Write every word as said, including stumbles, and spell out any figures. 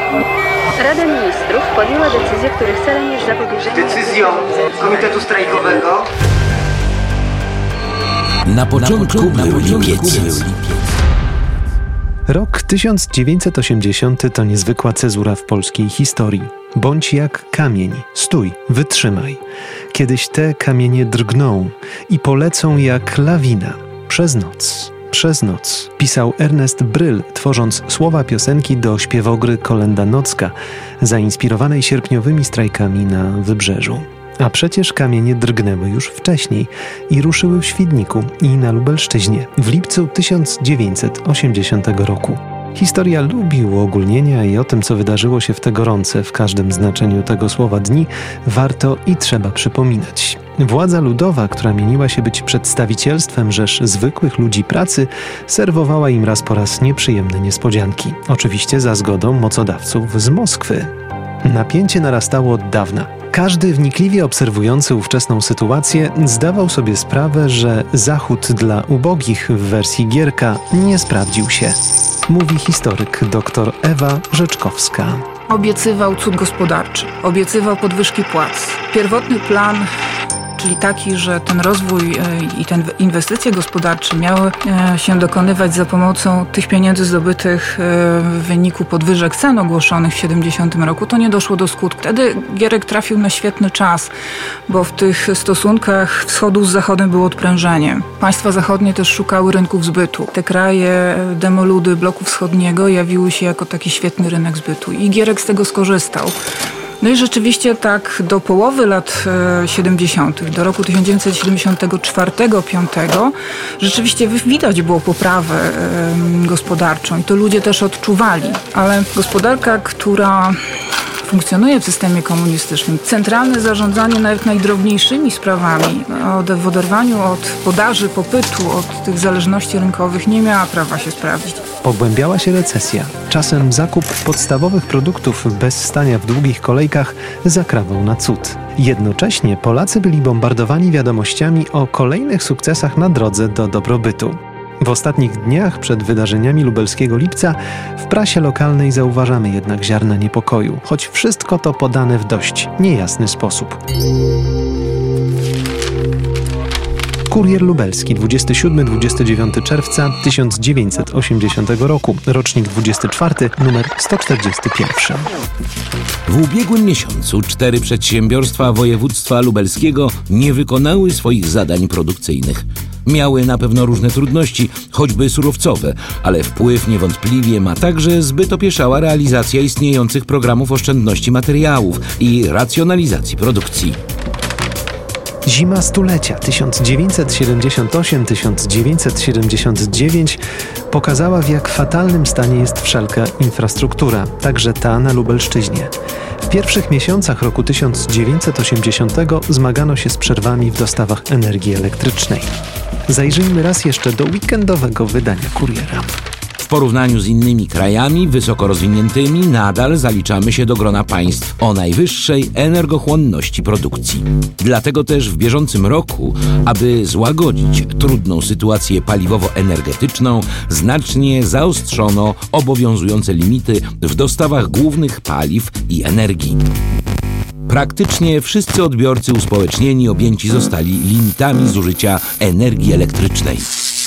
Rada Ministrów podjęła decyzję, których celem jest zapobieżenie... Decyzją Komitetu Strajkowego Na początku, na początku był lipiec. Rok tysiąc dziewięćset osiemdziesiąty to niezwykła cezura w polskiej historii. Bądź jak kamień, stój, wytrzymaj. Kiedyś te kamienie drgną i polecą jak lawina. Przez noc, przez noc, pisał Ernest Bryl, tworząc słowa piosenki do śpiewogry Kolenda Nocka, zainspirowanej sierpniowymi strajkami na Wybrzeżu. A przecież kamienie drgnęły już wcześniej i ruszyły w Świdniku i na Lubelszczyźnie w lipcu tysiąc dziewięćset osiemdziesiątego roku. Historia lubi uogólnienia i o tym, co wydarzyło się w te gorące, w każdym znaczeniu tego słowa dni, warto i trzeba przypominać. Władza ludowa, która mieniła się być przedstawicielstwem rzesz zwykłych ludzi pracy, serwowała im raz po raz nieprzyjemne niespodzianki. Oczywiście za zgodą mocodawców z Moskwy. Napięcie narastało od dawna. Każdy wnikliwie obserwujący ówczesną sytuację zdawał sobie sprawę, że Zachód dla ubogich w wersji Gierka nie sprawdził się. Mówi historyk dr Ewa Rzeczkowska. Obiecywał cud gospodarczy, obiecywał podwyżki płac. Pierwotny plan, czyli taki, że ten rozwój i te inwestycje gospodarcze miały się dokonywać za pomocą tych pieniędzy zdobytych w wyniku podwyżek cen ogłoszonych w siedemdziesiątym roku, to nie doszło do skutku. Wtedy Gierek trafił na świetny czas, bo w tych stosunkach wschodu z Zachodem było odprężenie. Państwa zachodnie też szukały rynków zbytu. Te kraje demoludy bloku wschodniego jawiły się jako taki świetny rynek zbytu i Gierek z tego skorzystał. No i rzeczywiście tak do połowy lat siedemdziesiątych, do roku tysiąc dziewięćset siedemdziesiątego czwartego piątego rzeczywiście widać było poprawę gospodarczą i to ludzie też odczuwali. Ale gospodarka, która funkcjonuje w systemie komunistycznym, centralne zarządzanie nawet najdrobniejszymi sprawami, w oderwaniu od podaży, popytu, od tych zależności rynkowych nie miała prawa się sprawdzić. Pogłębiała się recesja. Czasem zakup podstawowych produktów bez stania w długich kolejkach zakrawał na cud. Jednocześnie Polacy byli bombardowani wiadomościami o kolejnych sukcesach na drodze do dobrobytu. W ostatnich dniach przed wydarzeniami lubelskiego lipca w prasie lokalnej zauważamy jednak ziarna niepokoju, choć wszystko to podane w dość niejasny sposób. Kurier Lubelski, dwudziestego siódmego do dwudziestego dziewiątego czerwca tysiąc dziewięćset osiemdziesiątego roku, rocznik dwudziesty czwarty, numer sto czterdziesty pierwszy. W ubiegłym miesiącu cztery przedsiębiorstwa województwa lubelskiego nie wykonały swoich zadań produkcyjnych. Miały na pewno różne trudności, choćby surowcowe, ale wpływ niewątpliwie ma także zbyt opieszała realizacja istniejących programów oszczędności materiałów i racjonalizacji produkcji. Zima stulecia tysiąc dziewięćset siedemdziesiąt osiem do tysiąc dziewięćset siedemdziesiąt dziewięć pokazała, w jak fatalnym stanie jest wszelka infrastruktura, także ta na Lubelszczyźnie. W pierwszych miesiącach roku tysiąc dziewięćset osiemdziesiątego zmagano się z przerwami w dostawach energii elektrycznej. Zajrzyjmy raz jeszcze do weekendowego wydania Kuriera. W porównaniu z innymi krajami wysoko rozwiniętymi nadal zaliczamy się do grona państw o najwyższej energochłonności produkcji. Dlatego też w bieżącym roku, aby złagodzić trudną sytuację paliwowo-energetyczną, znacznie zaostrzono obowiązujące limity w dostawach głównych paliw i energii. Praktycznie wszyscy odbiorcy uspołecznieni objęci zostali limitami zużycia energii elektrycznej.